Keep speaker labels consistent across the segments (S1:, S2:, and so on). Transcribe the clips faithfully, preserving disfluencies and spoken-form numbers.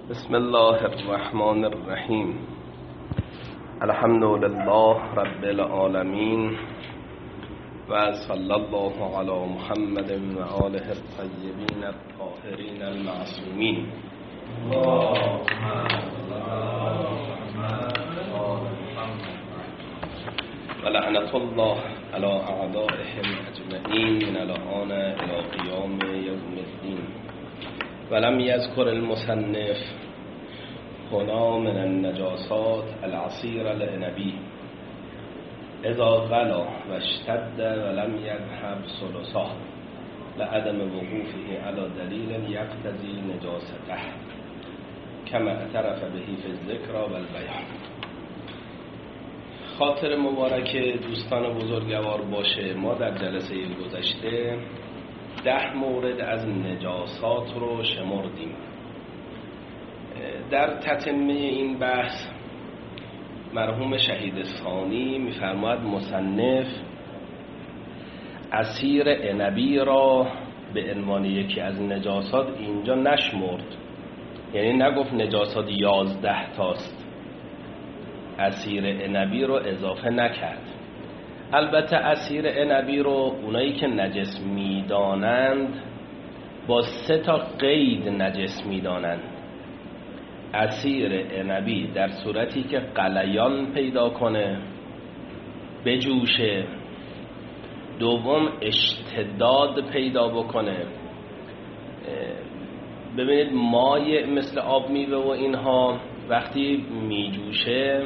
S1: بسم الله الرحمن الرحیم. الحمد لله رب العالمین و صلی الله علی محمد و آله الطیبین الطاهرین المعصومین. و لعنت الله علی اعدائهم اجمعین من الآن الی قیام یوم الدین. ولم یذکر المصنف هنا من النجاسات العصیر العنبی اذا غلا و اشتد ولم یذهب ثلثه لعدم وقوفه على دلیل یقتضی نجاسته کما اعترف به فی الذکر و البیان. خاطر مبارک دوستان بزرگوار باشه، ما در جلسه گذشته ده مورد از نجاسات رو شمردیم. در تتمه این بحث مرحوم شهید ثانی می‌فرماید مصنف عصیر عنبی را به عنوان یکی از نجاسات اینجا نشمرد، یعنی نگفت نجاسات یازده تاست، عصیر عنبی رو اضافه نکرد. البته عصیر عنبی رو اونایی که نجس میدانند با سه تا قید نجس میدانند. عصیر عنبی در صورتی که غلیان پیدا کنه، بجوشه، دوم اشتداد پیدا بکنه، ببینید مایع مثل آب میوه و اینها وقتی میجوشه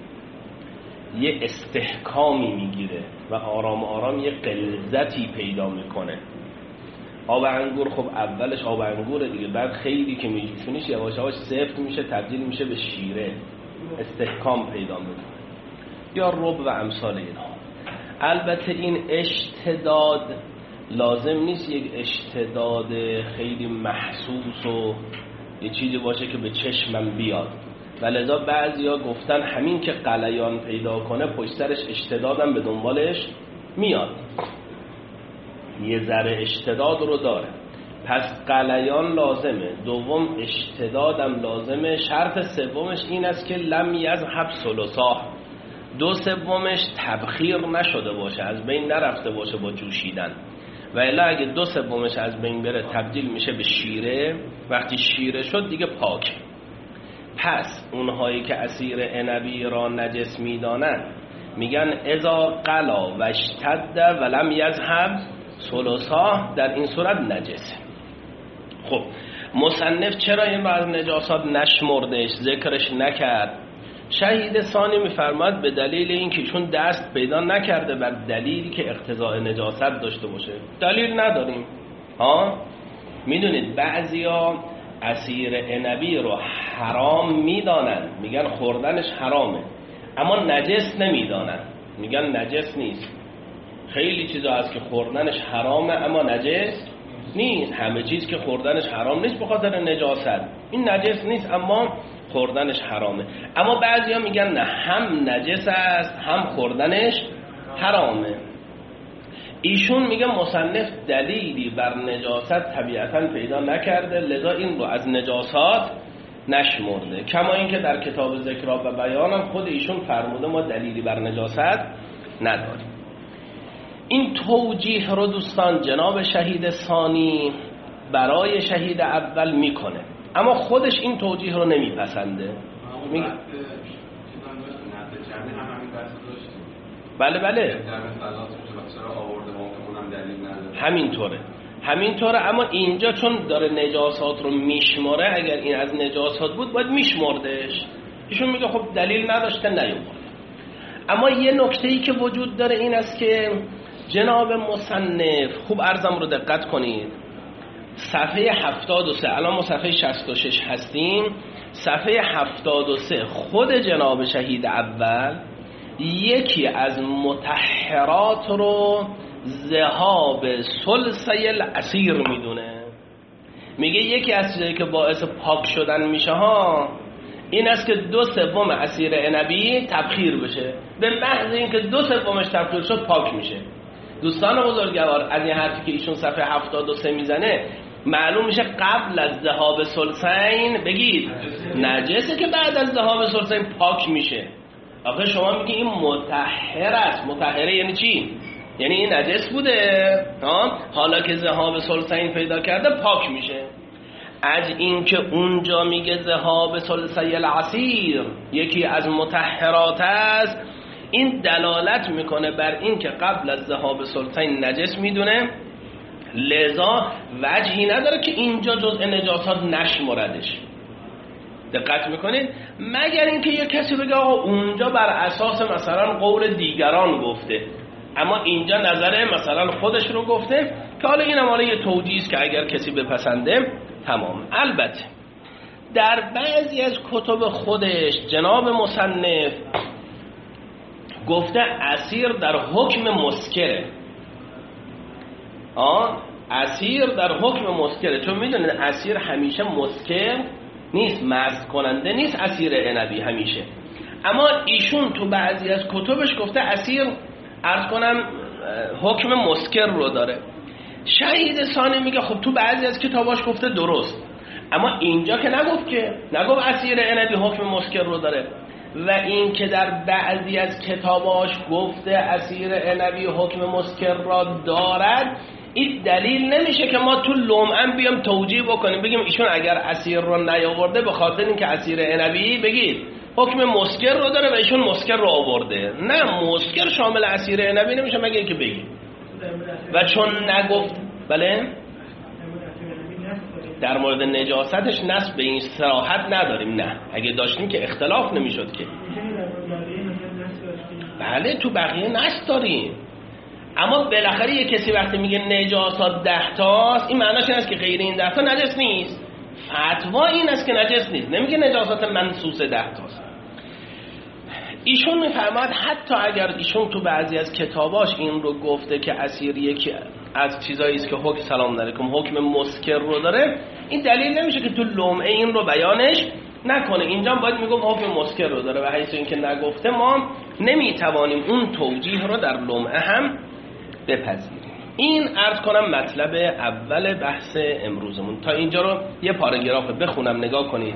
S1: یه استحکامی میگیره و آرام آرام یه غلظتی پیدا میکنه. آب انگور خب اولش آب انگوره دیگه، بعد خیلی که میجوشونیش یواش یواش سفت میشه، تبدیل میشه به شیره، استحکام پیدا میکنه، یا رب و امثال اینها. البته این اشتداد لازم نیست یک اشتداد خیلی محسوس و یه چیزی باشه که به چشمم بیاد، ولذا بعضیا گفتن همین که غلیان پیدا کنه پشت سرش اشتدادم به دنبالش میاد، یه ذره اشتداد رو داره، پس غلیان لازمه، دوم اشتدادم لازمه، شرط سومش این است که لم یذهب ثلثاه، دو سومش تبخیر نشده باشه، از بین نرفته باشه با جوشیدن، و الا اگه دو سومش از بین بره تبدیل میشه به شیره، وقتی شیره شد دیگه پاک. پس اونهایی که عصیر عنبی را نجس میدانند میگن اذا غلا و اشتد ولم یذهب ثلثاه، در این صورت نجسه. خب مصنف چرا این بعض نجاسات نشمردش، ذکرش نکرد؟ شهید ثانی میفرماد به دلیل اینکه چون دست پیدا نکرده بر دلیلی که اقتضاء نجاست داشته باشه. دلیل نداریم. ها میدونید بعضیا عصیر عنبی رو حرام میدانن، میگن خوردنش حرامه، اما نجس نمیدانن، میگن نجس نیست. خیلی چیزا هست که خوردنش حرامه اما نجس نیست. همه چیز که خوردنش حرام نیست به خاطر نجاست، این نجس نیست اما خوردنش حرامه. اما بعضیا میگن نه، هم نجس است هم خوردنش حرامه. ایشون میگه مصنف دلیلی بر نجاست طبیعتاً پیدا نکرده، لذا این رو از نجاسات نشمرده. کما اینکه در کتاب ذکر و بیانم خود ایشون فرموده ما دلیلی بر نجاست نداریم. این توجیه رو دوستان جناب شهید ثانی برای شهید اول میکنه، اما خودش این توجیه رو نمیپسنده. میگه بله بله همینطوره همینطوره اما اینجا چون داره نجاسات رو میشماره، اگر این از نجاسات بود باید میشمردش. ایشون میگه خب دلیل نداشته نیومد. اما یه نکته‌ای که وجود داره این است که جناب مصنف، خوب عرضم رو دقت کنید، صفحه هفتاد و سه، الان ما صفحه شصت و شش هستیم، صفحه هفتاد و سه خود جناب شهید اول یکی از مطهرات رو ذهاب ثلثی العصیر میدونه. میگه یکی از چیزایی که باعث پاک شدن میشه ها این است که دو سوم عصیر عنبی تبخیر بشه. به محض اینکه دو سومش تبخیر شد پاک میشه. دوستان بزرگوار، از این حرفی که ایشون صفحه هفتاد و سه میزنه معلوم میشه قبل از ذهاب ثلثین بگید نجسه که بعد از ذهاب ثلثین پاک میشه. آخه شما میگی این مطهر است. مطهره یعنی چی؟ یعنی این نجس بوده ها، حالا که ذهاب ثلثین پیدا کرده پاک میشه. از این که اونجا میگه ذهاب ثلثی العصیر یکی از مطهرات است، این دلالت میکنه بر این که قبل از ذهاب ثلثین نجس میدونه، لذا وجهی نداره که اینجا جزء نجاسات نشمردش. دقت میکنید؟ مگر اینکه یک کسی بگه آقا اونجا بر اساس مثلا قول دیگران گفته، اما اینجا نظر مثلا خودش رو گفته، که حالا این هم حالا یه توجیه است که اگر کسی بپسنده تمام. البته در بعضی از کتب خودش جناب مصنف گفته اسیر در حکم مسکره. آه اسیر در حکم مسکره، چون میدونید اسیر همیشه مسکر نیست، مست کننده نیست اسیر عنبی همیشه. اما ایشون تو بعضی از کتبش گفته اسیر عرض کنم حکم مسکر رو داره. شهید ثانی میگه خب تو بعضی از کتاباش گفته درست، اما اینجا که نگفت، که نگفت اسیر عنبی حکم مسکر رو داره. و این که در بعضی از کتاباش گفته اسیر عنبی حکم مسکر را دارد، این دلیل نمیشه که ما تو لمعن بیام توجیه بکنیم بگیم ایشون اگر اسیر رو نیاورده به خاطر اینکه اسیر عنبی بگید حکم مسکر رو داره و ایشون مسکر رو آورده. نه، مسکر شامل اسیر عنبی نمیشه مگه اینکه بگید. و چون نگفت بله در مورد نجاستش نص به این صراحت نداریم. نه، اگه داشتیم که اختلاف نمیشد که. بله تو بقیه نص داریم، اما بالاخره یه کسی وقتی میگه نجاسات ده تاست، این معناش این است که غیر این ده تا نجس نیست. فتوا این است که نجس نیست، نمیگه نجاسات منصوص ده تاست. ایشون میفرماد حتی اگر ایشون تو بعضی از کتاباش این رو گفته که اسیر یکی از چیزایی است که حکم سلام علیکم حکم مسکر رو داره، این دلیل نمیشه که تو لمعه این رو بیانش نکنه. اینجا باید میگم حکم مسکر رو داره و حیث این که نگفته ما نمیتوانیم اون توجیه رو در لمعه هم بپذیریم. این عرض کنم مطلب اول بحث امروزمون. تا اینجا رو یه پاراگراف بخونم نگاه کنید.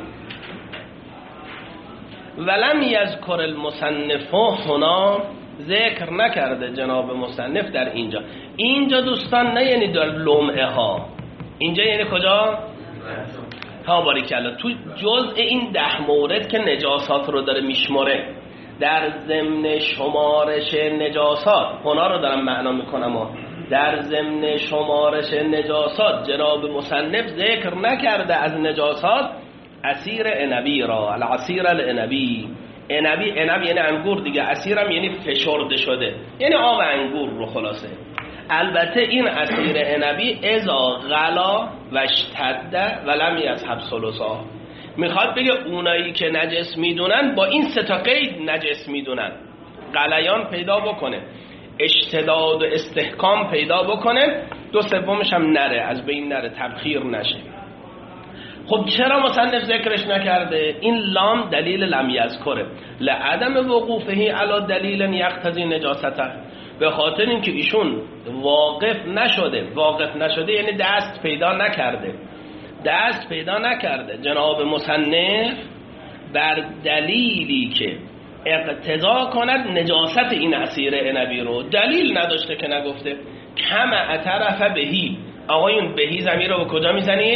S1: ولم یذکر المصنف هنا، ذکر نکرده جناب مصنف در اینجا. اینجا دوستان نه یعنی در لمعه ها، اینجا یعنی کجا؟ ها باریکلا، تو جزء این ده مورد که نجاسات رو داره میشماره در ضمن شمارش نجاسات، هنا رو دارم معنا میکنم ها. در ضمن شمارش نجاسات جناب مصنف ذکر نکرده از نجاسات اسیر عنبی را، العصیر العنبی. عنبی عنب یعنی انگور دیگه، اسیرم یعنی فشرده شده، یعنی آب انگور رو خلاصه. البته این اسیر عنبی اذا غلا و اشتد ولم یذهب ثلثا، میخواد بگه اونایی که نجس میدونن با این سه تا قید نجس میدونن، غلیان پیدا بکنه، اشتداد و استحکام پیدا بکنه، دو سومش هم نره، از بین نره، تبخیر نشه. خب چرا مصنف ذکرش نکرده؟ این لام دلیل لم یذکره لعدم وقوفه علی دلیل یقتضی نجاسته، به خاطر اینکه ایشون واقف نشده. واقف نشده یعنی دست پیدا نکرده، دست پیدا نکرده جناب مصنف بر دلیلی که اقتضا کند نجاست این اسیر عنبی رو. دلیل نداشته که نگفته. کم اعترف بهی، آقایون بهی ضمیر رو به کجا میزنید؟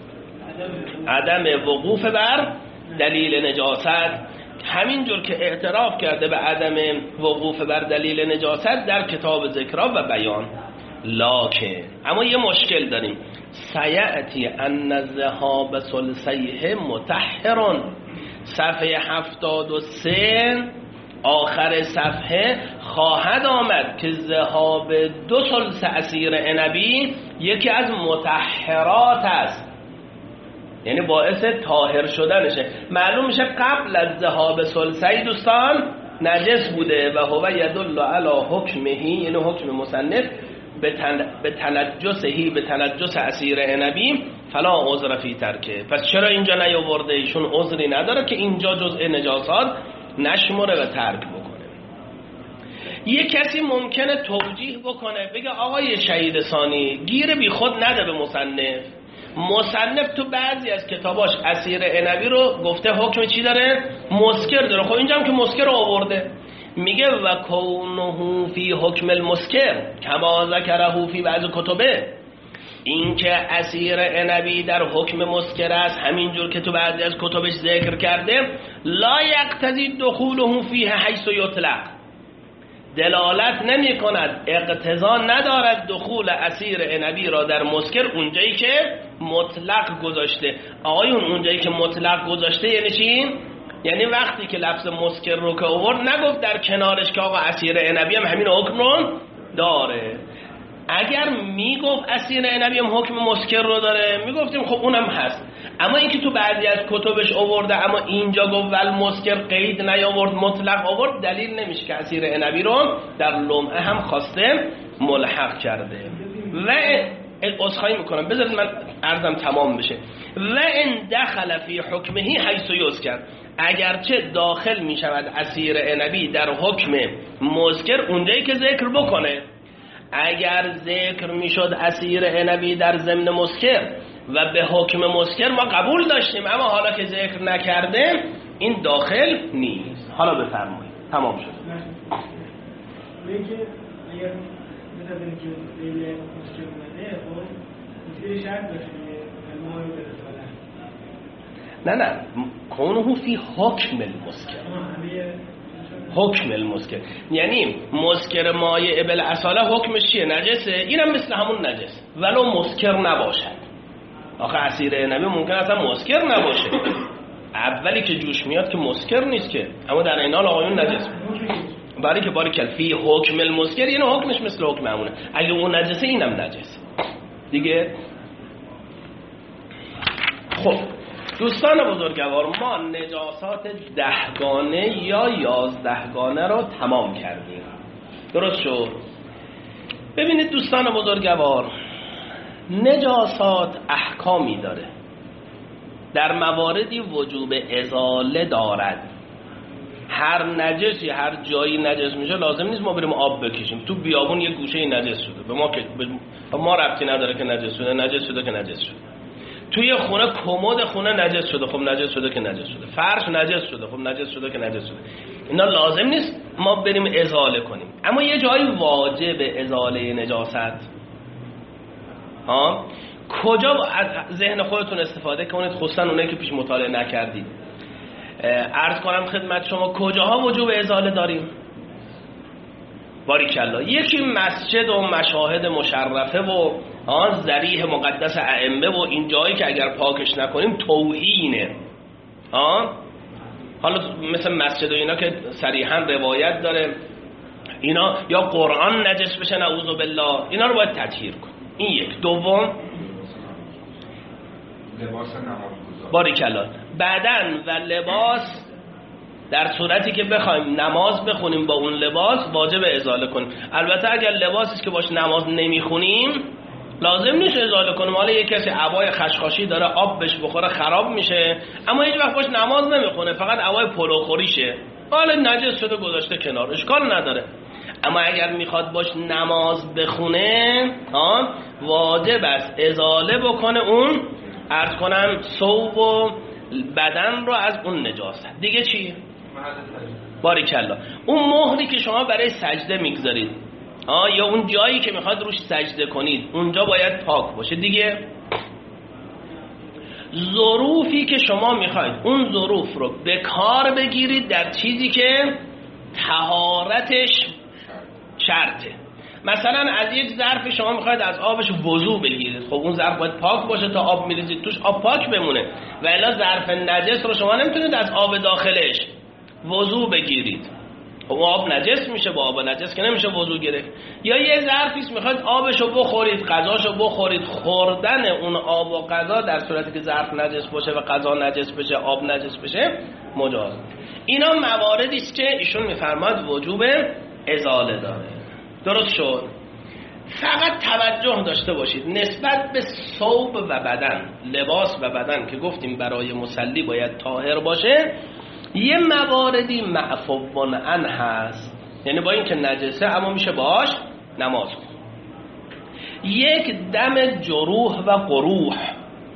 S1: عدم وقوف بر دلیل نجاست. همینجور که اعتراف کرده به عدم وقوف بر دلیل نجاست در کتاب ذکرها و بیان. لکن اما یه مشکل داریم، سیأتی ان ذهاب ثلثیه مطهرون. صفحه هفتاد و سه آخر صفحه خواهد آمد که ذهاب دو ثلث اسیر عنبی یکی از مطهرات است، یعنی باعث طاهر شدنشه. معلوم میشه قبل از ذهاب ثلثی دوستان نجس بوده و هو یدل علی حکمه، یعنی حکم مصنف به تنجسهی، به تنجس اسیر عنبی، فلا عذر فی ترکه. پس چرا اینجا نیاورده؟ ایشون عذری نداره که اینجا جزء نجاسات نشمره و ترک بکنه. یه کسی ممکنه توجیه بکنه بگه آقای شهید ثانی گیر بی خود نده به مصنف، مصنف تو بعضی از کتاباش عصیر عنبی رو گفته حکم چی داره؟ مسکر داره. خب اینجا هم که مسکر رو آورده، میگه و کونه فی حکم المسکر کما ذکره فی بعض کتبه، این که عصیر عنبی در حکم مسکر است همینجور که تو بعضی از کتبش ذکر کرده، لا یقتضی دخوله فیه حیث یطلق، دلالت نمی کند، اقتضا ندارد دخول عصیر عنبی را در مسکر اونجایی که مطلق گذاشته. آقایون اونجایی که مطلق گذاشته یعنی چی؟ یعنی وقتی که لفظ مسکر رو که آورد نگفت در کنارش که آقا عصیر عنبی هم همین حکم رو داره. اگر میگفت عصیر عنبی هم حکم مسکر رو داره میگفتیم خب اونم هست، اما اینکه تو بعضی از کتبش آورده اما اینجا گفت ول مسکر قید نیاورد مطلق آورد، دلیل نمیشه که عصیر عنبی رو در لمعه هم خواسته ملحق کرده. و عذرخواهی میکنم بذارید من عرضم تمام بشه. و ان دخل فی حکمه حیث یذکر، اگرچه داخل میشود عصیر عنبی در حکم مسکر اونجایی که ذکر بکنه، اگر ذکر میشد عصیر عنبی در ضمن مسکر و به حکم مسکر ما قبول داشتیم، اما حالا که ذکر نکرده این داخل نیست. حالا بفرمایید تمام شد.
S2: میگه اگر مثلا که لیل مسکر اومده خب مسکر شرط باشه ما رو برسونه.
S1: نه نه کونه فی حکم المسکر، حکم المسکر یعنی مسکر مایع بالاصاله حکمش چیه؟ نجسه. اینم مثل همون نجس ولو مسکر نباشد. آخه عصیر عنبی ممکن اصلا مسکر نباشه، اولی که جوش میاد که مسکر نیست که، اما در این حال آقایون نجس برای که باری کلفی حکم المسکر یعنی حکمش مثل حکم همونه. اگه اون نجسه اینم نجس دیگه. خب دوستان بزرگوار، ما نجاسات دهگانه یا یازدهگانه رو تمام کردیم، درست شد؟ ببینید دوستان بزرگوار، نجاسات احکامی داره، در مواردی وجوب ازاله دارد. هر نجسی هر جایی نجس میشه لازم نیست ما بریم آب بکشیم. تو بیابون یه گوشه نجس شده به ما که به ما ربطی نداره که نجس شده، نجس شده که نجس شده. توی خونه کمد خونه نجس شده، خب نجس شده که نجس شده. فرش نجس شده، خب نجس شده که نجس شده. اینا لازم نیست ما بریم ازاله کنیم. اما یه جایی واجب ازاله نجاست. ها کجا از ذهن خودتون استفاده کنید، خصوصا اونایی که پیش مطالعه نکردید. عرض کنم خدمت شما کجاها وجوب ازاله داریم؟ باریکلا، یکی مسجد و مشاهد مشرفه و آن ذریح مقدس ائمه و این جایی که اگر پاکش نکنیم توهینه. آه؟ حالا مثل مسجد و اینا که صریحا روایت داره اینا یا قرآن نجس بشه نعوذ بالله، اینا رو باید تطهیر کن. این یک. دوم
S3: لباس نمازگزار،
S1: باریکلا، بدن و لباس در صورتی که بخوایم نماز بخونیم با اون لباس واجب ازاله کنیم. البته اگر لباسی که باش نماز نمیخونیم لازم نیست ازاله کنیم. حالا یک کسی عبای خشخاشی داره آب بهش بخوره خراب میشه، اما هیچ وقت باش نماز نمیخونه، فقط عبای پلوخوریشه، حالا نجس شده گذاشته کنار، اشکال نداره. اما اگر میخواد باش نماز بخونه ها واجب است ازاله بکنه اون عرض کنم ثوب و بدن رو از اون نجاست. دیگه چی؟ باریکلا، اون مهری که شما برای سجده میگذارید آه یا اون جایی که میخواد روش سجده کنید اونجا باید پاک باشه. دیگه ظروفی که شما میخواید اون ظروف رو به کار بگیرید در چیزی که طهارتش شرطه. مثلا از یک ظرف شما میخواید از آبش وضو بگیرید، خب اون ظرف باید پاک باشه تا آب میریزید توش آب پاک بمونه، و الا ظرف نجس رو شما نمیتونید از آب داخلش وضو بگیرید، خب آب نجس میشه، با آب نجس که نمیشه وضو گرفت. یا یه ظرفیست میخواید آبشو بخورید غذاشو بخورید، خوردن اون آب و غذا در صورتی که ظرف نجس باشه و غذا نجس بشه آب نجس بشه مجاز. اینا مواردی است که ایشون میفرماد وجوب ازاله داره. درست شد؟ فقط توجه داشته باشید نسبت به ثوب و بدن، لباس و بدن که گفتیم برای مصلی باید طاهر باشه، یه مواردی معفو عنه هست، یعنی با این که نجسه اما میشه باش نماز کن. یک دم جروح و قروح،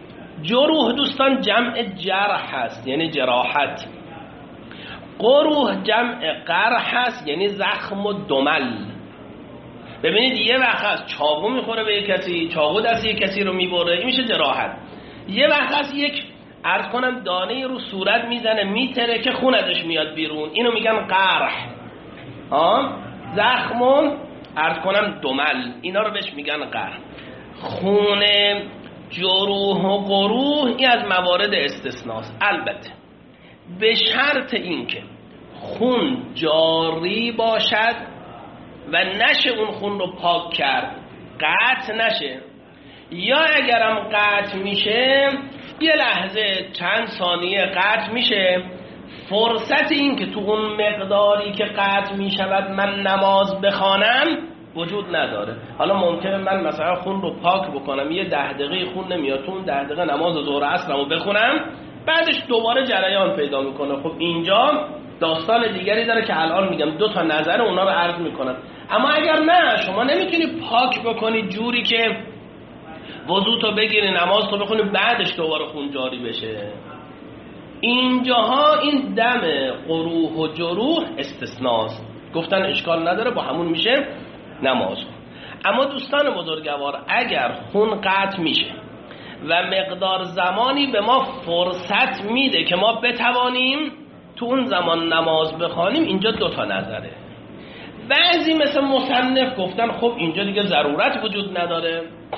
S1: جروح دوستان جمع جرح هست یعنی جراحت، قروح جمع قرح هست یعنی زخم و دمل. ببینید یه وقت هست چاقو میخوره به یک کسی، چاقو دست یک کسی رو میبره، این میشه جراحت. یه وقت هست یک عرض کنم دانه رو صورت میزنه میتره که خون ازش میاد بیرون، اینو میگن قرح. ها زخم و عرض کنم دمل، اینا رو بهش میگن قرح. خون جروح و قروح این از موارد استثناست، البته به شرط اینکه خون جاری باشد و نشه اون خون رو پاک کرد، قطع نشه، یا اگرم قطع میشه یه لحظه چند ثانیه قطع میشه، فرصت این که تو اون مقداری که قطع میشود من نماز بخوانم وجود نداره. حالا ممکنه من مثلا خون رو پاک بکنم، یه ده دقیقه خون نمیاد، تو اون ده دقیقه نماز ظهر عصر رو بخونم، بعدش دوباره جریان پیدا میکنه. خب اینجا داستان دیگری داره که الان میگم، دو تا نظر اونا رو عرض میکنم. اما اگر نه شما نمیتونی پاک بکنی جوری که وضو تو بگیری نماز تو بخونی بعدش دوباره خون جاری بشه، اینجاها این دم قروح و جروح استثناست، گفتن اشکال نداره با همون میشه نماز. اما دوستان بزرگوار اگر خون قطع میشه و مقدار زمانی به ما فرصت میده که ما بتوانیم تو اون زمان نماز بخوانیم، اینجا دو تا نظره. بعضی مثل مصنف گفتن خب اینجا دیگه ضرورت وجود نداره،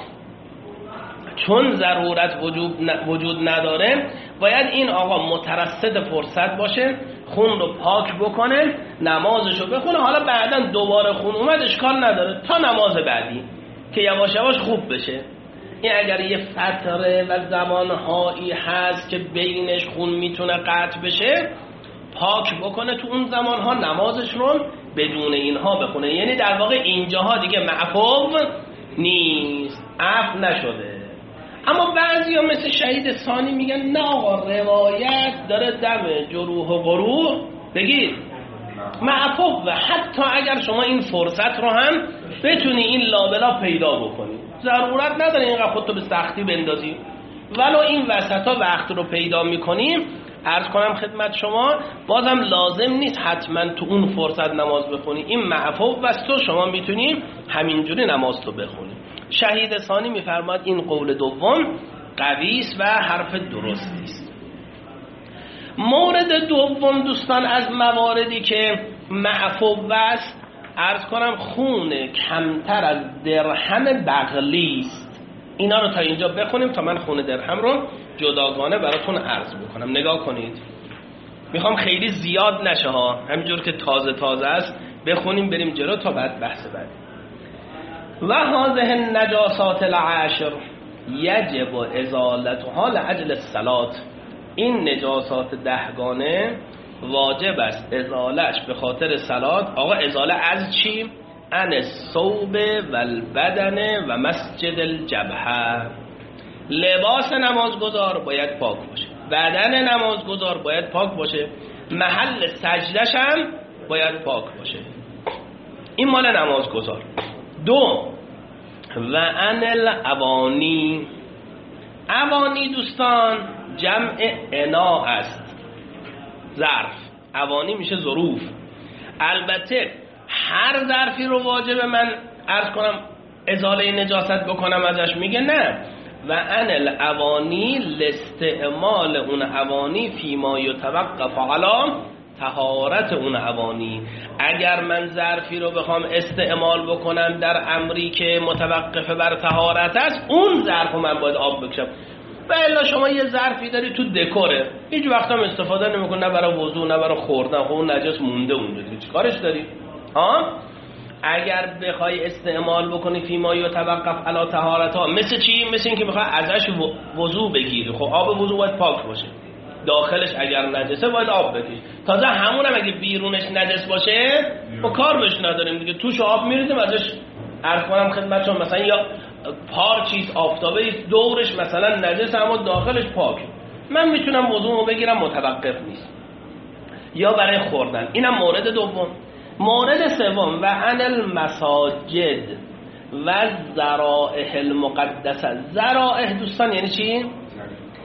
S1: چون ضرورت وجود وجود نداره باید این آقا مترصد فرصت باشه، خون رو پاک بکنه، نمازشو بخونه، حالا بعدا دوباره خون اومد اشکال نداره تا نماز بعدی که یواش یواش خوب بشه. این اگر یه فتره و زمانهایی هست که بینش خون میتونه قطع بشه، پاک بکنه تو اون زمانها، نمازش رو بدون اینها بخونه. یعنی در واقع اینجاها دیگه معفو نیست، عفو نشده. اما بعضی ها مثل شهید ثانی میگن نه آقا روایت داره دم جروح و قروح بگید معفو، و حتی اگر شما این فرصت رو هم بتونی این لابلا پیدا بکنی، ضرورت نداره اینقدر خودتو به سختی بندازی، ولو این وسط ها وقت رو پیدا میکنیم. عرض کنم خدمت شما بازم لازم نیست حتما تو اون فرصت نماز بخونی، این معفو بست تو شما میتونی همینجوری نماز تو بخونی. شهید ثانی میفرماد این قول دوم قوی است و حرف درستی است. مورد دوم دوستان از مواردی که معفو است، عرض کنم خون کمتر از درهم بغلی است. اینا رو تا اینجا بخونیم تا من خون درهم رو جداگانه براتون عرض بکنم. نگاه کنید، میخوام خیلی زیاد نشه ها، همینجور که تازه تازه است بخونیم بریم جلو تا بعد بحث بعد. و هذه النجاسات العاشر یجب ازالتها لأجل الصلاة، این نجاسات دهگانه واجب است ازالش به خاطر صلات. آقا ازاله از چی؟ عن الثوب و البدن و مسجد الجبهه. لباس نمازگزار باید پاک باشه، بدن نمازگزار باید پاک باشه، محل سجدش هم باید پاک باشه. این مال نمازگزار. دو و عن الاوانی، اوانی دوستان جمع انا است، ظرف. اوانی میشه ظروف. البته هر ظرفی رو واجب من عرض کنم ازاله نجاست بکنم ازش، میگه نه. و عن الاوانی لاستعمال اون اوانی فیما یتوقف علی طهارت اون اوانی. اگر من ظرفی رو بخوام استعمال بکنم در امری که متوقف بر طهارت است، اون ظرف من باید آب بکشم. و الا شما یه ظرفی داری تو دکوره، هیچ وقت هم استفاده نمی‌کنی، نه برای وضو نه برای خوردن، خب اون نجس مونده اونجا، چی کارش داری؟ ها اگر بخوای استعمال بکنی فیما یتوقف علی طهارتها، مثل چی؟ مثل این که بخوای ازش وضو بگیری، خب آب وضو باید پاک باشه، داخلش اگر نجسه باید آب بکش. تازه همون هم اگه بیرونش نجس باشه با کار بهش نداریم دیگه، توش آب میریزیم ازش. عرض کنم خدمتتون مثلا یا پارچیز آفتابه دورش مثلا نجس اما داخلش پاک، من میتونم وضومو بگیرم متوقف نیست. یا برای خوردن، اینم مورد دوم. مورد سوم و عن المساجد و ذرائح المقدسه. ذرائح دوستان یعنی چی؟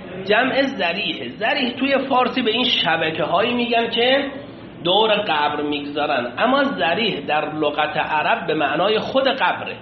S1: جمع ذریح. ذریح توی فارسی به این شبکه هایی میگن که دور قبر میگذارن، اما ذریح در لغت عرب به معنای خود قبره،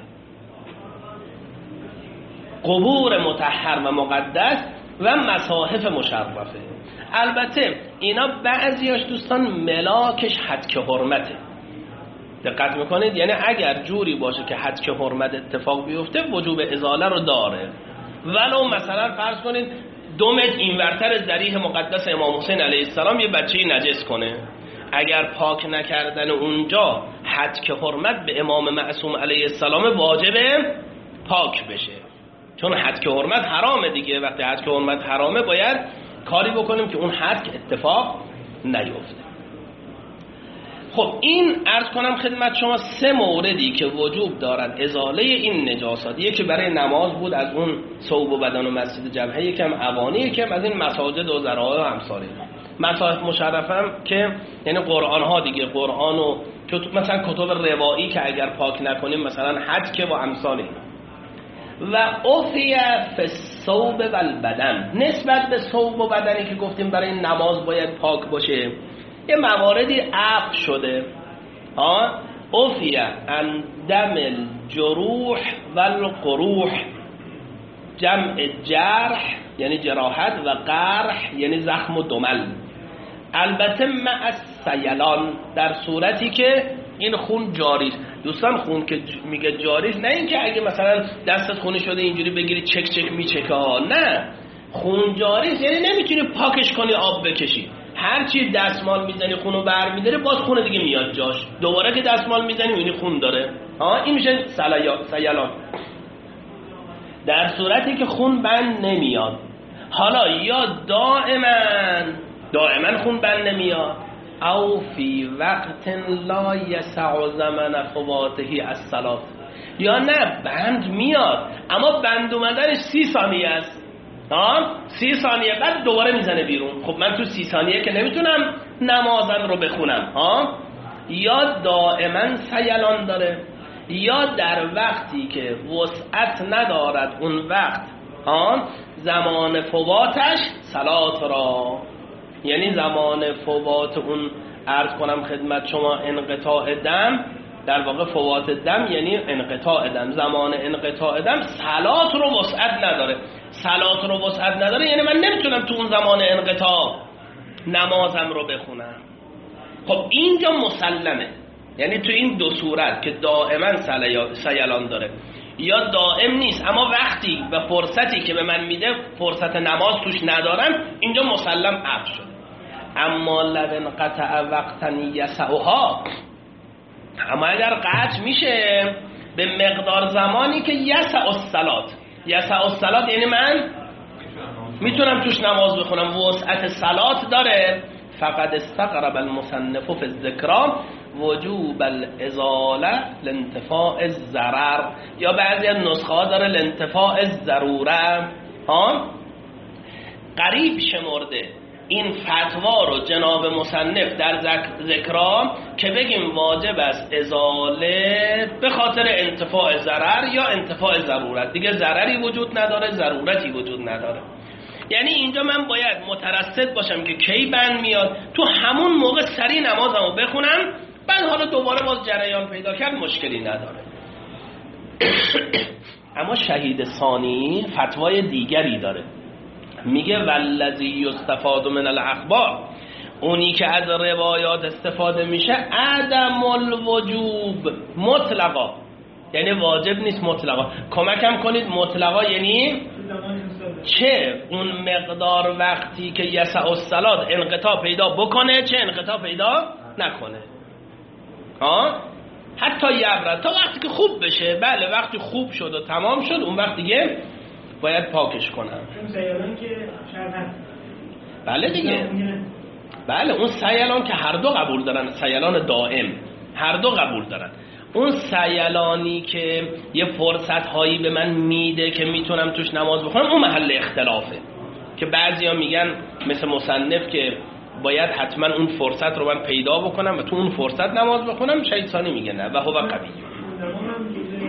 S1: قبور مطهر و مقدس و مصاحف مشرفه. البته اینا بعضیاش دوستان ملاکش حدک حرمته، دقت میکنید، یعنی اگر جوری باشه که حدک حرمت اتفاق بیفته وجوب ازاله رو داره. ولو مثلا فرض کنید دو متر اینورتر ذریح مقدس امام حسین علیه السلام یه بچه نجس کنه، اگر پاک نکردن اونجا حدک حرمت به امام معصوم علیه السلام واجبه پاک بشه، چون حدک حرمت حرامه دیگه. وقتی حدک حرمت حرامه باید کاری بکنیم که اون حد اتفاق نیفته. خب این عرض کنم خدمت شما سه موردی که وجوب دارد ازاله این نجاسات، یکی برای نماز بود از اون ثوب و بدن و مسجد جبهه، یکم اوانی، یکم از این مساجد و ذرائع و امثال اینا. مصاحف مشرفم که یعنی قرآن ها دیگه، قرآن و مثلا کتب روایی که اگر پاک نکنیم مثلا حدک و امثال اینا. و افیه فی الثوب و البدن، نسبت به ثوب و بدنی که گفتیم برای نماز باید پاک باشه یه مواردی عفو شده. ها افیه عن دم الجروح و القروح، جمع جرح یعنی جراحت و قرح یعنی زخم و دمل. البته مع السیلان، در صورتی که این خون جاری. دوستان خون که میگه جاری نه این که اگه مثلا دستت خونی شده اینجوری بگیری چک چک میچکه ها، نه، خون جاری یعنی نمیتونی پاکش کنی آب بکشی، هرچی دستمال میزنی خونو برمیداره باز خون دیگه میاد جاش، دوباره که دستمال میزنی میبینی خون داره. ها این میشه سیلان، در صورتی که خون بند نمیاد. حالا یا دائما دائما خون بند نمیاد، او فی وقت لا یسع زمن فواته الصلاة، یا نه بند میاد اما بند اومدنش سی ثانیه است، ها سی ثانیه بعد دوباره میزنه بیرون. خب من تو سی ثانیه که نمیتونم نمازم رو بخونم. ها یا دائما سیلان داره، یا در وقتی که وسعت ندارد اون وقت، ها زمان فواتش صلات را، یعنی زمان فوات اون عرض کنم خدمت شما انقطاع دم، در واقع فوات دم یعنی انقطاع دم، زمان انقطاع دم صلات رو وسعت نداره. صلات رو وسعت نداره یعنی من نمیتونم تو اون زمان انقطاع نمازم رو بخونم. خب اینجا مسلمه، یعنی تو این دو صورت که دائما سیلان داره یا دائم نیست اما وقتی و فرصتی که به من میده فرصت نماز توش ندارم، اینجا مسلم عفو شد. اما لو قطع وقتا یسعها، اما اگر قطع میشه به مقدار زمانی که یسع الصلات، یسع الصلات یعنی من میتونم توش نماز بخونم، وسعت صلات داره، فقد استقرب المصنف فی الذکر وجوب الازاله لانتفاع الضرر، یا بعضی از نسخه ها داره لانتفاع الضروره. ها قریب شمرده این فتوا رو جناب مصنف در ذکرام که بگیم واجب است ازاله به خاطر انتفاع ضرر یا انتفاع ضرورت، دیگه ضرری وجود نداره ضرورتی وجود نداره. یعنی اینجا من باید مترصد باشم که کی بند میاد، تو همون موقع سری نمازمو بخونم، بعد حالا دوباره باز جریان پیدا کرد مشکلی نداره. اما شهید ثانی فتوای دیگری داره، میگه والذی یستفاد من الاخبار، اونی که از روایات استفاده میشه عدم الوجوب مطلقا، یعنی واجب نیست مطلقا. کمکم کنید مطلقا یعنی چه اون مقدار وقتی که یسع الصلات انقطاع پیدا بکنه چه انقطاع پیدا نکنه. ها حتی یبرد تا وقتی که خوب بشه. بله وقتی خوب شد و تمام شد اون وقت دیگه باید پاکش کنم.
S2: اون سیلان که شرط هست.
S1: بله دیگه، بله اون سیلان که هر دو قبول دارن، سیلان دائم هر دو قبول دارن. اون سیلانی که یه فرصت هایی به من میده که میتونم توش نماز بخونم اون محل اختلافه، که بعضیا میگن مثل مصنف که باید حتما اون فرصت رو من پیدا بکنم و تو اون فرصت نماز بخونم. شهید ثانی میگه نه و هو قوی.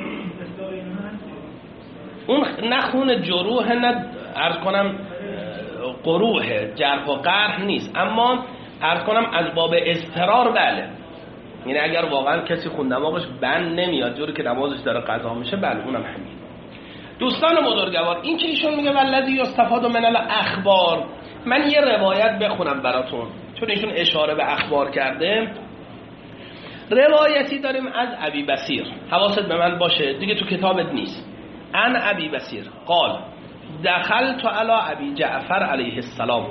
S1: اون نه خون جروح نه عرض کنم قروح جرح و قرح نیست، اما عرض کنم از باب اضطرار بله، یعنی اگر واقعا کسی خون دماغش بند نمیاد جوری که نمازش داره قضا میشه بله اونم همین. دوستان بزرگوار این که ایشون میگه والذی یستفاد من الاخبار، من یه روایت بخونم براتون چون ایشون اشاره به اخبار کرده. روایتی داریم از ابی بصیر، حواست به من باشه دیگه تو کتابت نیست. ان ابی بصیر قال دخلت علی ابی جعفر علیه السلام،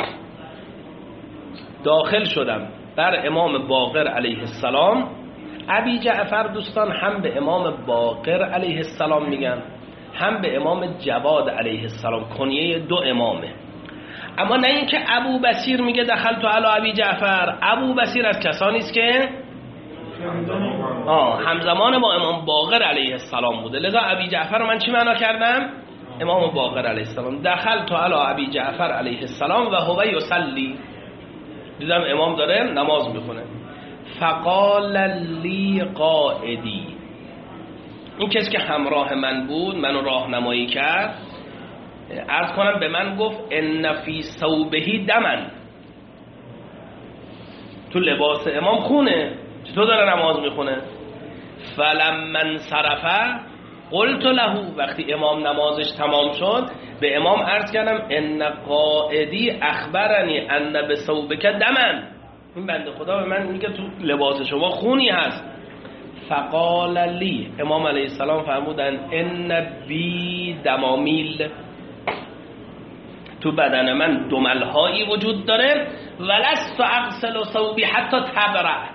S1: داخل شدم بر امام باقر علیه السلام. ابی جعفر دوستان هم به امام باقر علیه السلام میگن هم به امام جواد علیه السلام، کنیه دو امامه. اما نه اینکه ابو بصیر میگه دخلت علی ابی جعفر، ابو بصیر از کسانی است که آه همزمان با امام باقر علیه السلام بوده، لذا ابی جعفر من چی معنا کردم؟ امام باقر علیه السلام. دخلت علی ابی جعفر علیه السلام و هو یصلی، دیدم امام داره نماز میخونه. فقال لی قائدی، این کسی که همراه من بود منو راهنمایی کرد، عرض کنم به من گفت ان فی ثوبه دمن، تو لباس امام خونه، چطور داره نماز میخونه؟ فلما انصرف قلت له، وقتی امام نمازش تمام شد به امام عرض کردم ان قائدی اخبرنی ان بثوبک دمن، این بنده خدا به من میگه تو لباس شما خونی هست. فقال لی، امام علیه السلام فرمودن ان بی دمامیل، تو بدن من دملهایی وجود داره، ولست اغسل ثوبی حتی تبرع،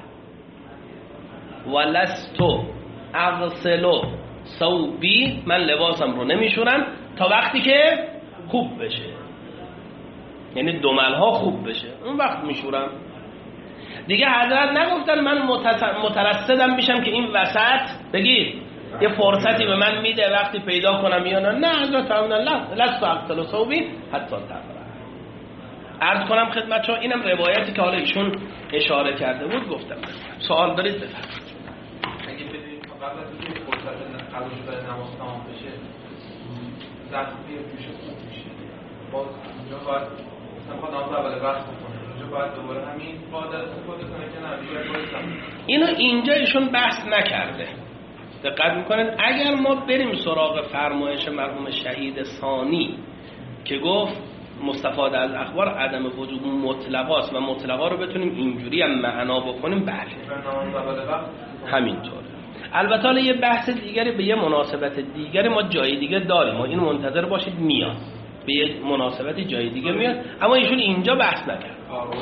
S1: ولست اغسل ثوبی، من لباسم رو نمیشورم تا وقتی که خوب بشه، یعنی دملها خوب بشه اون وقت میشورم. دیگه حضرت نگفتن من مترصدم میشم که این وسط بگید یه فرصتی به من میده وقتی پیدا کنم یا نه، نه حضرت فرمودن لست اغسل ثوبی حتی تبرع. عرض کنم خدمت شما اینم روایتی که حالا ایشون اشاره کرده بود گفتم. سوال دارید بفرمایید.
S3: اگه بدید قبل از اینکه فرصت قبل شدن نماز تمام بشه زخمی پیش خوب میشه، باز اونجا باید مثلا خود نماز اول وقت بکنه، اونجا باید دوباره همین باید استفاده کنه که نه دیگه باید
S1: اینو اینجا ایشون بحث نکرده. دقت میکنید اگر ما بریم سراغ فرمایش مرحوم شهید ثانی که گفت مستفاده از اخبار عدم وجوب مطلقاست و مطلقا رو بتونیم اینجوری هم معنا بکنیم، بله همینطور. البته حالا یه بحث دیگری به یه مناسبت دیگری ما جای دیگه داریم، ما اینو منتظر باشید میاد به یه مناسبتی جای دیگه میاد، اما ایشون اینجا بحث نکرد.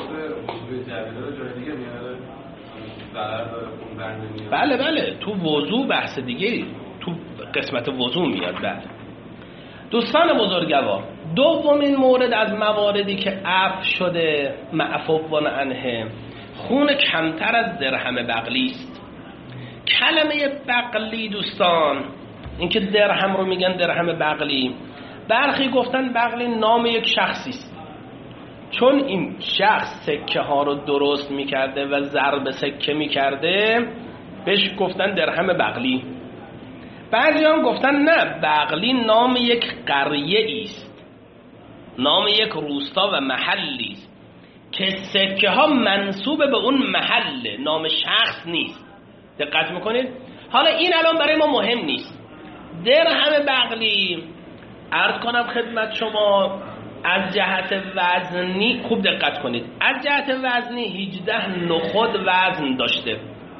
S1: بله بله تو وضو بحث دیگه، تو قسمت وضو میاد. بله دوستان بزرگوار، دومین مورد از مواردی که عفو شده معفو عنه خون کمتر از درهم بغلی است. کلمه بغلی دوستان، اینکه درهم رو میگن درهم بغلی، برخی گفتن بغلی نام یک شخصی است، چون این شخص سکه ها رو درست میکرده و ضرب سکه میکرده بهش گفتن درهم بغلی. بعضی هم گفتن نه، بغلی نام یک قریه است، نام یک روستا و محلی است که سکه ها منسوب به اون محله، نام شخص نیست. دقت میکنید؟ حالا این الان برای ما مهم نیست. درهم بغلی عرض کنم خدمت شما از جهت وزنی خوب دقت کنید، از جهت وزنی هجده نخود وزن داشته،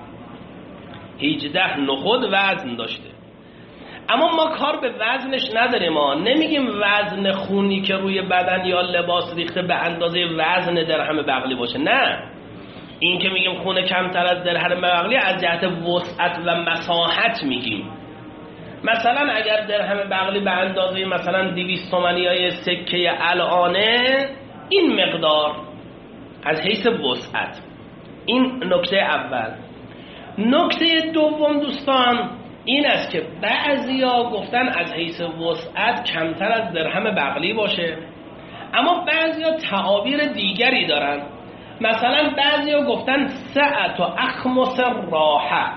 S1: هجده نخود وزن داشته. اما ما کار به وزنش نداریم، ما نمیگیم وزن خونی که روی بدن یا لباس ریخته به اندازه وزن درهم بغلی باشه، نه، این که میگیم خون کمتر از درهم بغلی از جهت وسعت و مساحت میگیم. مثلا اگر درهم بغلی به اندازه مثلا دویست تومانی های سکه الانه، این مقدار از حیث وسعت. این نکته اول. نکته دوم دوستان این است که بعضیا گفتن از حیث وسعت کمتر از درهم بغلی باشه، اما بعضیا تعابیر دیگری دارن. مثلا بعضیا گفتن سعت و اخمس راحه،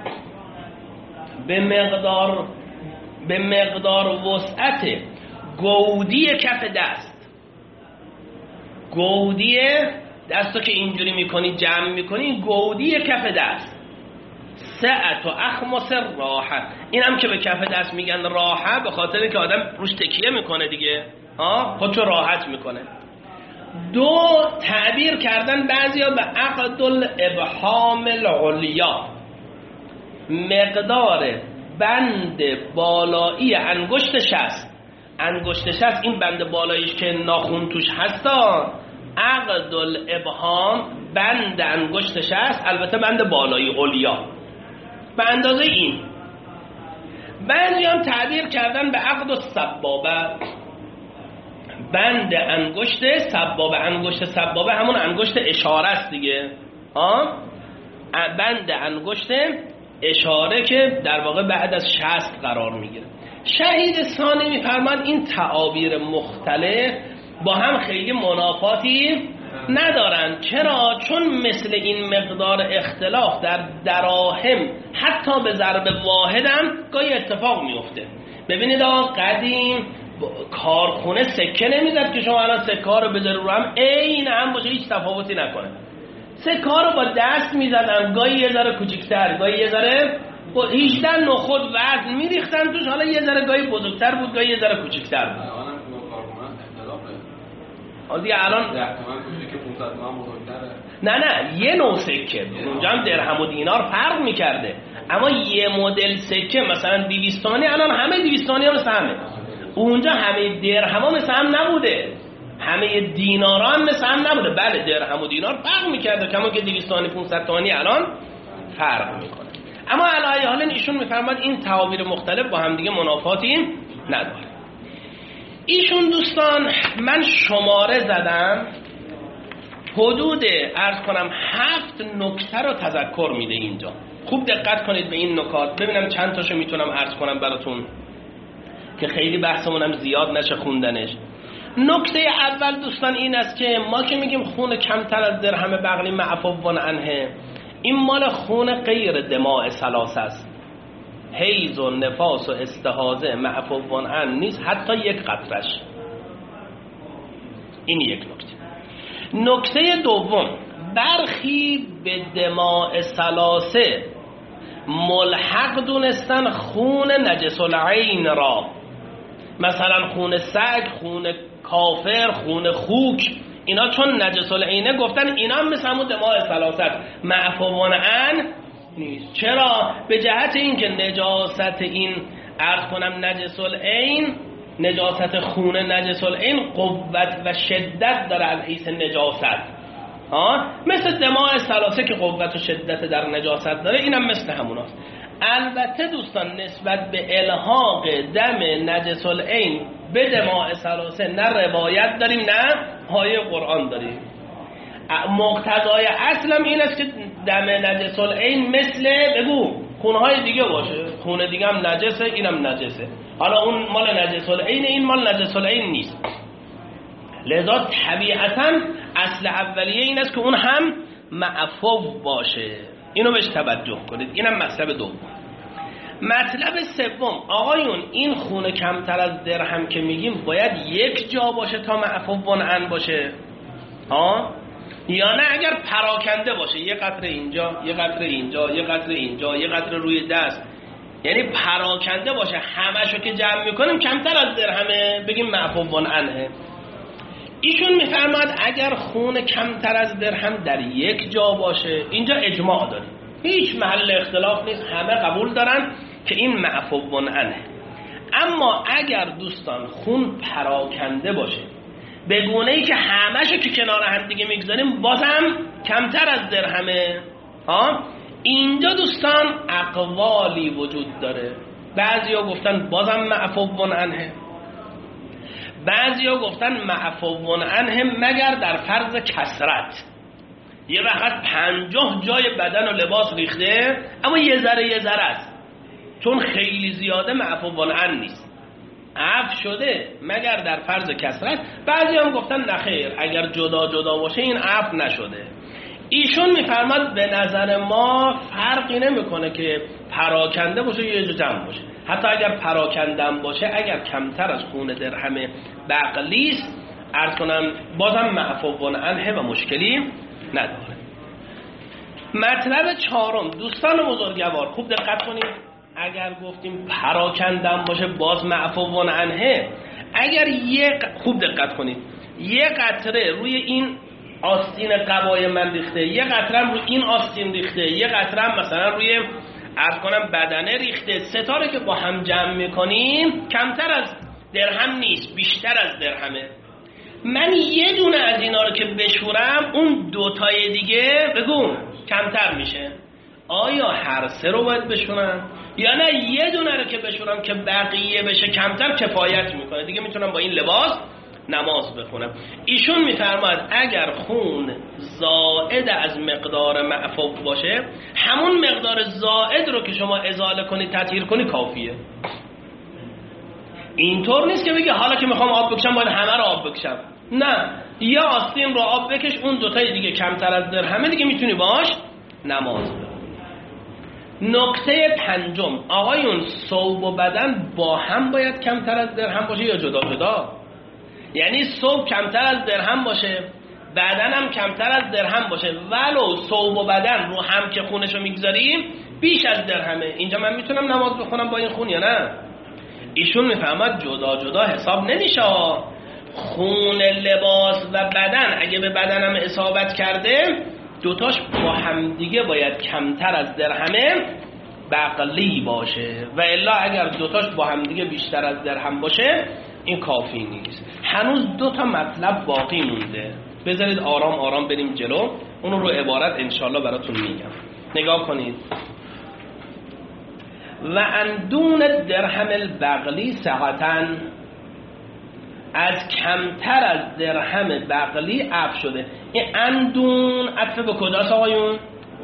S1: به مقدار به مقدار وسعت گودی کف دست. گودی دستو که اینجوری میکنی جمع میکنی، گودی کف دست. سعت و اخماس راحه، این هم که به کف دست میگن راحه به خاطر که آدم روش تکیه میکنه دیگه، ها خودشو راحت میکنه. دو، تعبیر کردن بعضیا به عقد الابهام العلیا، مقدار بند بالایی انگشت شست. انگشت شست این بند بالاییش که ناخون توش هستا، عقد الابهام بند انگشت شست، البته بند بالایی علیا به اندازه این. بعضی هم تعبیر کردن به عقد السبابه، بند انگشت سبابه. انگشت سبابه همون انگشت اشاره است دیگه، ها، بند انگشت اشاره که در واقع بعد از شست قرار میگیره. شهید ثانی میفرماد این تعابیر مختلف با هم خیلی منافاتی ندارن. چرا؟ چون مثل این مقدار اختلاف در دراهم حتی به ضرب واحد هم گاهی اتفاق میفته. ببینید آقا قدیم کارخونه سکه نمیزد که شما الان سکه ها رو بذاری رو هم عین هم باشه، هیچ تفاوتی نکنه. سکه ها رو با دست میزدن، گاهی یه ذره کوچیک‌تر، گاهی یه ذره هیچ‌تر نخود وزن میریختن توش، حالا یه ذره گاهی بزرگتر بود، گاهی یه ذره کوچیک‌تر بود. حالا دیگه الان نه نه یه نوع سکه اونجا هم درهم و دینار فرق میکرده، اما یه مدل سکه مثلا دویستانی الان همه دویستانی ها مثل همه، اونجا همه درهم ها مثل هم نبوده، همه دینارا هم مثل هم نبوده. بله درهم و دینار فرق میکرده، کما که دویستانی پانصد تومانی الان فرق میکنه. اما علی حال ایشون میفرماد این تعابیر مختلف با هم دیگه منافاتی نداره. ایشون دوستان من شماره زدم، حدود عرض کنم هفت نکته رو تذکر میده اینجا. خوب دقت کنید به این نکات، ببینم چند تاشو میتونم عرض کنم براتون که خیلی بحثمونم زیاد نشه خوندنش. نکته اول دوستان این است که ما که میگیم خون کمتر از درهم بغلی معفو عنه، این مال خون غیر دماء ثلاثه است. حیض و نفاس و استحاضه معفو عنه نیست، حتی یک قطرش. این یک نکته. نکته دوم، برخی به دماء ثلاثه ملحق دونستن خون نجس العین را، مثلا خون سگ، خون کافر، خون خوک، اینا چون نجس العینه گفتن اینا هم مثل همون دماء ثلاثه معفو عنه نیست. چرا؟ به جهت اینکه نجاست این عرض کنم نجس العین، نجاست خون نجس العین قوت و شدت داره از حیث نجاست، ها، مثل دماء ثلاثه که قوت و شدت در نجاست داره، اینم مثل هموناست. البته دوستان نسبت به الحاق دم نجس العین به دماء ثلاثه نه روایت داریم نه آیه قرآن داریم. مقتضای اصلم این است که دم نجس العین مثل بگو خونهای دیگه باشه، خون دیگه هم نجسه، اینم نجسه، حالا اون مال نجس العین این مال نجس العین نیست. لذا طبیعتا اصل اولیه این است که اون هم معفو باشه، اینو بهش توجه کنید. اینم مطلب دوم. مطلب سوم، آقایون این خون کمتر از درهم که میگیم باید یک جا باشه تا معفو عنه باشه، ها، یا نه اگر پراکنده باشه، یه قطره اینجا، یه قطره اینجا، یه قطره اینجا، یه قطره روی دست، یعنی پراکنده باشه، همشو که جمع میکنیم کمتر از درهمه بگیم معفو عنه. ایشون میفرماد اگر خون کمتر از درهم در یک جا باشه، اینجا اجماع داریم، هیچ محل اختلاف نیست، همه قبول دارن که این معفو عنه. اما اگر دوستان خون پراکنده باشه به گونه‌ای که همه‌شو که کنار هم دیگه میگذاریم بازم کمتر از درهمه، ها، اینجا دوستان اقوالی وجود داره. بعضیا گفتن بازم معفو عنه، بعضیا گفتن معفو عنه مگر در فرض کثرت، یه وقت پنجاه جای بدن و لباس ریخته اما یه ذره یه ذره است، چون خیلی زیاده معفو عنه نیست، عفو شده مگر در فرض کثرت. بعضی هم گفتن نخیر اگر جدا جدا باشه این عفو نشده. ایشون میفرماد به نظر ما فرقی نمیکنه که پراکنده باشه یا جمع باشه، حتی اگر پراکنده باشه اگر کمتر از خون درهم بغلی است عرض کنم بازم معفو عنه و مشکلی نداره. مطلب چهارم دوستان بزرگوار خوب دقت کنید، اگر گفتیم پراکندن باشه باز معفو عنه، اگر یک خوب دقت کنید یک قطره روی این آستین قبای من ریخته، یک قطره روی این آستین ریخته، یک قطره مثلا روی عرض کنم بدنه ریخته، ستاره که با هم جمع میکنیم کمتر از درهم نیست، بیشتر از درهمه. من یه دونه از اینا رو که بشورم اون دوتای دیگه بگو کمتر میشه. آیا هر سه رو باید بشورم یا نه یه دونه رو که بشورم که بقیه بشه کمتر کفایت میکنه دیگه میتونم با این لباس نماز بخونم؟ ایشون میفرماید اگر خون زائد از مقدار معفو باشه همون مقدار زائد رو که شما ازاله کنی تطهیر کنی کافیه. اینطور نیست که بگی حالا که میخوام آب بکشم باید همه رو آب بکشم، نه، یا آستین رو آب بکش اون دوتای دیگه کمتر از درهمه دیگه میتونی باش نماز بخونی. نکته پنجم، آقایون ثوب و بدن با هم باید کمتر از درهم باشه یا جدا جدا؟ یعنی ثوب کمتر از درهم باشه بدن هم کمتر از درهم باشه، ولو ثوب و بدن رو هم که خونشو میگذاریم بیش از درهمه، اینجا من میتونم نماز بخونم با این خون یا نه؟ ایشون میفهمد جدا جدا حساب نمیشه. خون لباس و بدن اگه به بدنم اصابت کرده دوتاش با هم دیگه باید کمتر از درهمه بقلی باشه، و الا اگر دوتاش با هم دیگه بیشتر از درهم باشه این کافی نیست. هنوز دو تا مطلب باقی مونده، بذارید آرام آرام بریم جلو، اونو رو عبارت انشالله براتون میگم. نگاه کنید. و اندون درهم البقلی ساعتن، از کمتر از درهم بقلی عفو شده. این اندون عطف به کجاست آقایون؟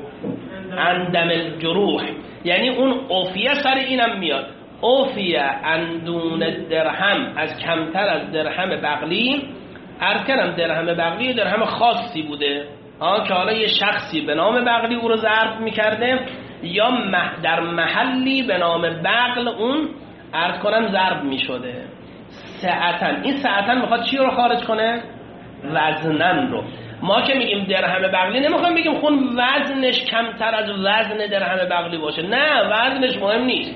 S1: اندم الجروح، یعنی اون اوفیه سر اینم میاد، اوفیه اندون درهم، از کمتر از درهم بقلی. عرض کردم درهم بقلی درهم خاصی بوده ها که حالا یه شخصی به نام بقلی او رو ضرب میکرده یا در محلی به نام بقل اون عرض کنم ضرب میشده. ساعتن، این ساعتن میخواد چی رو خارج کنه؟ وزنن رو. ما که میگیم درهم بقلی نمیخوایم بگیم خون وزنش کمتر از وزن درهم بقلی باشه، نه، وزنش مهم نیست،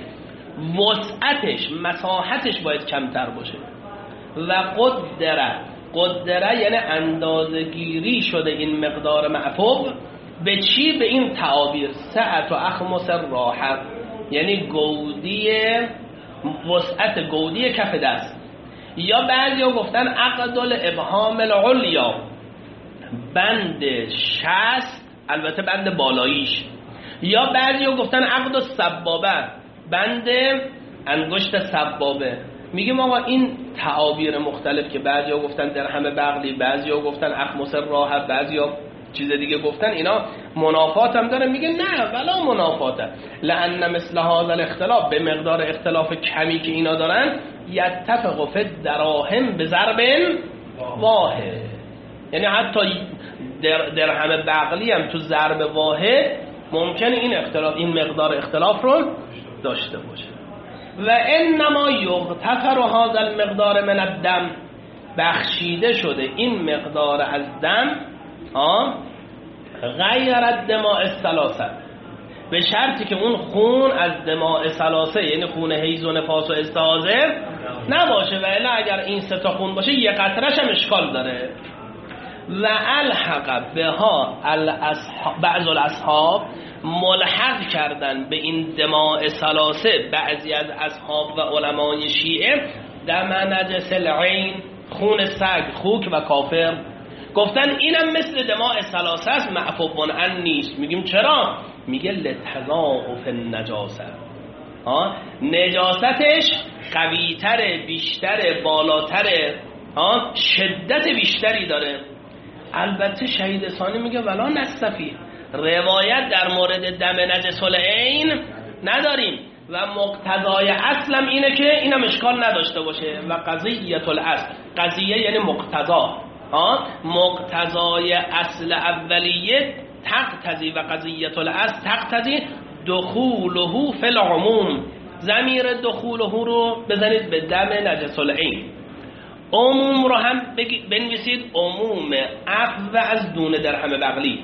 S1: وسعتش مساحتش باید کمتر باشه. و قدره، قدره یعنی اندازه‌گیری شده این مقدار معفو به چی؟ به این تعابیر سعت و اخمس راحت، یعنی گودی وسعت گودی کف دست، یا بعضیا گفتن عقد الابهام العلیا، بند شست البته بند بالاییش، یا بعضیا گفتن عقد السبابه، بند انگشت سبابه. میگیم آقا این تعابیر مختلف که بعضیا گفتن درهم بقلی، بعضیا گفتن اخمس راحت، بعضیا چیز دیگه گفتن، اینا منافات هم داره. میگه نه ولا منافاته، لان مثل هذا الاختلاف، به مقدار اختلاف کمی که اینا دارن، یتفق فی الدراهم بضرب واحد، یعنی حتی در درهم بقلی هم تو ضرب واحد ممکنه این اختلاف، این مقدار اختلاف رو داشته باشه. و انما یغتفر هذا المقدار من الدم، بخشیده شده این مقدار از دم ها غیر الدماء الثلاثه، به شرطی که اون خون از دماء ثلاثه یعنی خون حیض و نفاس و استحاضه نباشه، و الا اگر این سه تا خون باشه یه قطرش هم اشکال داره. و الحق بها الاصحاب، بعض الاصحاب ملحق کردن به این دماء ثلاثه بعضی از اصحاب و علمای شیعه دم نجس العین، خون سگ، خوک و کافر، گفتن اینم مثل دماء ثلاثه است، معفو عنه نیست. میگیم چرا؟ میگه لتضاعف النجاسه، ها نجاستش قوی‌تره، بیشتره، بالاتره، ها شدت بیشتری داره. البته شهید ثانی میگه ولا نستفی، روایت در مورد دم نجس العین نداریم و مقتضای اصلم اینه که اینم اشکال نداشته باشه. و قضیه الاصل، قضیه یعنی مقتضا، ها مقتضای اصل اولیه تقتضی و قضیه الاصل تقتضی دخوله فی العموم. ضمیر دخوله رو بزنید به دم نجس العین. عموم رو هم بنویسید عموم عفو از دون درهم بغلی.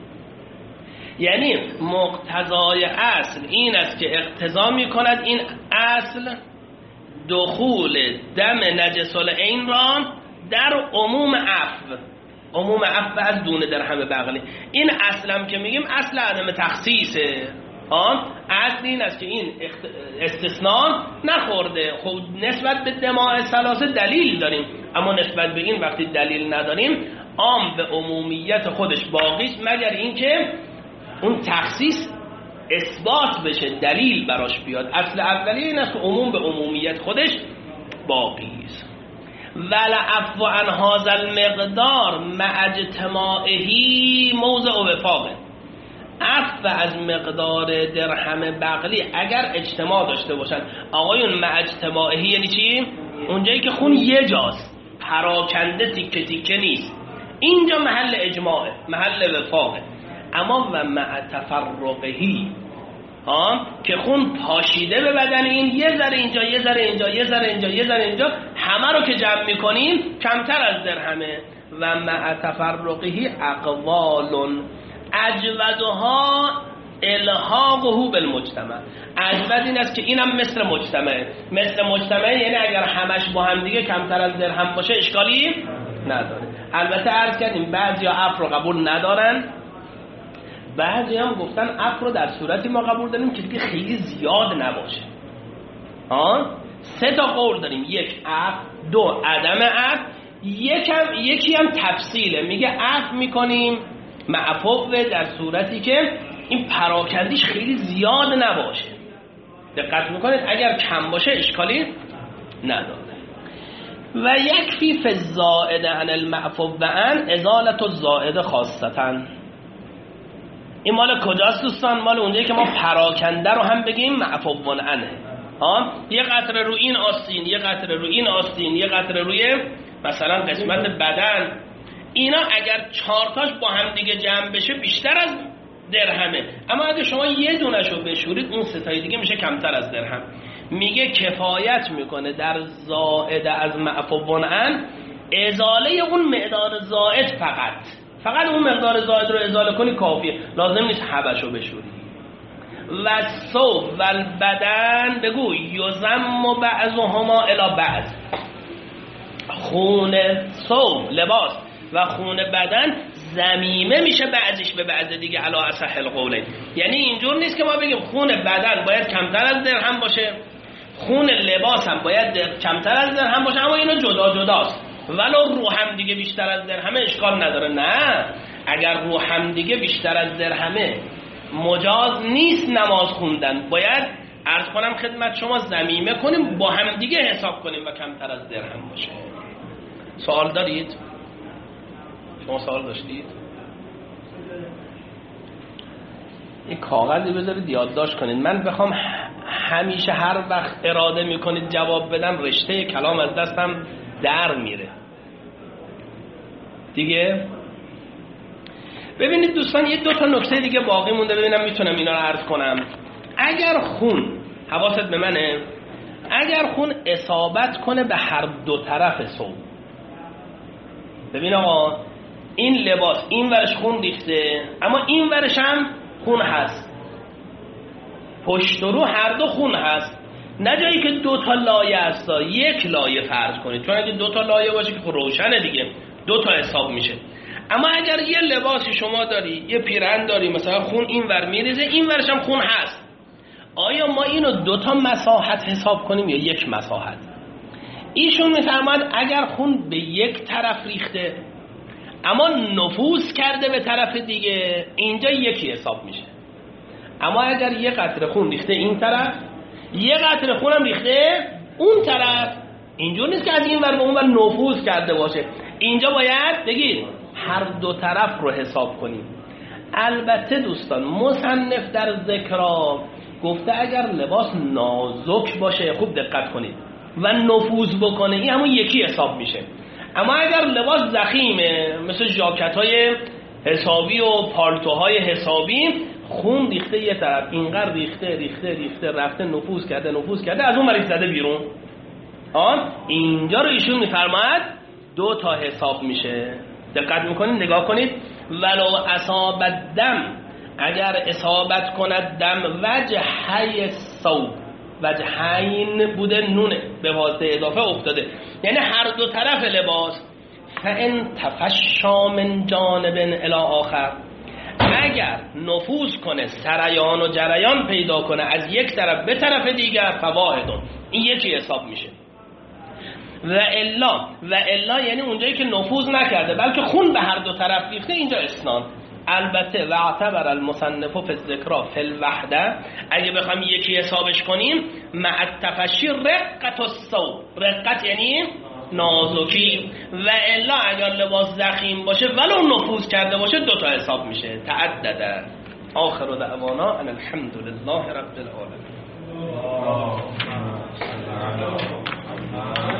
S1: یعنی مقتضای اصل این است که اقتضا می کند این اصل دخول دم نجس العین را در عموم عفو، عموم عفو از دون درهم بغلی. این اصلم که میگیم اصل عدم تخصیصه. آن اصل این است که این استثناء نخورده. خب نسبت به دماء ثلاثه دلیل داریم، اما نسبت به این وقتی دلیل نداریم عام به عمومیت خودش باقی است، مگر اینکه اون تخصیص اثبات بشه، دلیل براش بیاد. اصل اولی این است که عموم به عمومیت خودش باقی است. ولعفو عن هذا المقدار مع اجتماعه موضع وفاقه. عفو از مقدار درهم بغلی اگر اجتماع داشته باشن، آقایون مع اجتماعه یعنی چی؟ اونجایی که خون یه جاست، پراکنده تیکه تیکه نیست، اینجا محل اجماعه، محل وفاقه. اما و مع تفرقهی، ها که خون پاشیده به بدن این، یه ذره اینجا یه ذره اینجا یه ذره اینجا یه ذره اینجا، همه رو که جمع میکنیم کمتر از درهمه. و مع تفرقهی اقوال اجودها الحاقه بالمجتمع. اجود این است که اینم مثل مجتمع، مثل مجتمع یعنی اگر همش با هم دیگه کمتر از درهم باشه اشکالی نداره. البته عرض کردیم بعضی ها عفو رو قبول ندارن، بعضی هم گفتن عفو رو در صورتی ما قبول داریم که دیگه خیلی زیاد نباشه. آه؟ سه تا قول داریم، یک عفو، دو عدم عفو، یکم یکی هم تفصیله، میگه عفو میکنیم معفو در صورتی که این پراکندیش خیلی زیاد نباشه. دقت میکنید اگر کم باشه اشکالی نداره. و یکفی فی الزائد عن المعفو عن ازالت الزائد خاصتا. این مال کجاست دوستان؟ مال اونجایی که ما پراکنده رو هم بگیم معفو عنه. ها یه قطره روی این آستین، یه قطره روی این آستین، یه قطره روی مثلا قسمت بدن، اینا اگر چهارتاش با هم دیگه جمع بشه بیشتر از درهمه. اما اگه شما یه دونشو بشورید اون ستای دیگه میشه کمتر از درهم. میگه کفایت میکنه در زائد از معفو عنه ازاله اون مقدار زائد، فقط فقط اون مقدار زائد رو ازاله کنی کافیه، لازم نیست حبشو بشوری. و صوب و البدن بگو یزم بعضهما الی بعض. خون صوب لباس و خون بدن ضمیمه میشه بعضیش به بعض دیگه علی اصح القولین. یعنی اینجور نیست که ما بگیم خون بدن باید کمتر از درهم باشه، خون لباس هم باید کمتر از درهم باشه، اما اینا جدا جداست. ولو رو هم دیگه بیشتر از درهمه اشکال نداره. نه، اگر رو هم دیگه بیشتر از درهمه مجاز نیست نماز خوندن، باید عرض کنم خدمت شما ضمیمه کنیم با هم دیگه حساب کنیم و کمتر از درهم باشه. سوال دارید؟ شما سوال داشتید؟ این کاغذی بذارید یادداشت کنید. من بخوام همیشه هر وقت اراده میکنید جواب بدم رشته کلام از دستم در میره دیگه. ببینید دوستان یه دو تا نکته دیگه باقی مونده، ببینم میتونم اینا رو عرض کنم. اگر خون، حواست به منه، اگر خون اصابت کنه به هر دو طرف صوب، ببین آقا این لباس این ورش خون ریخته اما این ورش هم خون هست، پشت و رو هر دو خون هست، نه جایی که دو تا لایه هست، یک لایه فرض کنید، چون اگه دو تا لایه باشه که روشنه دیگه دو تا حساب میشه. اما اگر یه لباسی شما داری، یه پیرهن داری، مثلا خون این ور میریزه این ورش هم خون هست، آیا ما اینو دو تا مساحت حساب کنیم یا یک مساحت؟ ایشون میفرماد اگر خون به یک طرف ریخته اما نفوذ کرده به طرف دیگه اینجا یکی حساب میشه. اما اگر یه قطره خون ریخته این طرف، یه قطره خونم ریخته اون طرف، اینجور نیست که از این ور به اون ور نفوذ کرده باشه، اینجا باید بگید هر دو طرف رو حساب کنیم. البته دوستان مصنف در ذکرها گفته اگر لباس نازک باشه، خوب دقت کنید، و نفوذ بکنه این همون یکی حساب میشه. اما اگر لباس ضخیمه مثل ژاکت‌های حسابی و پالتوهای حسابی، خون ریخته یه طرف، اینقدر ریخته ریخته ریخته رفته نفوذ کرده نفوذ کرده از اون مریض زده بیرون، آن اینجا رو ایشون میفرماید دو تا حساب میشه. دقت میکنید نگاه کنید، ولو اصاب دم، اگر اصابت کند دم وجهی ثوب، وجهین بوده نونه به واسطه اضافه افتاده، یعنی هر دو طرف لباس. فان تفشا من جانب الی آخر، اگر نفوذ کنه سریان و جریان پیدا کنه از یک طرف به طرف دیگر، فواحدون، این یکی حساب میشه. و الا، و الا یعنی اونجایی که نفوذ نکرده بلکه خون به هر دو طرف ریخته، اینجا اسنان. البته و اعتبر المصنف فی الذکر فی الوحده، اگه بخوام یکی حسابش کنیم، مع التفشی رقت الثوب، رقت یعنی نازکی، و الا اگر لباس ضخیم باشه ولو نفوذ کرده باشه دو تا حساب میشه. تعدد. آخر دعوانا ان الحمد لله رب العالمین.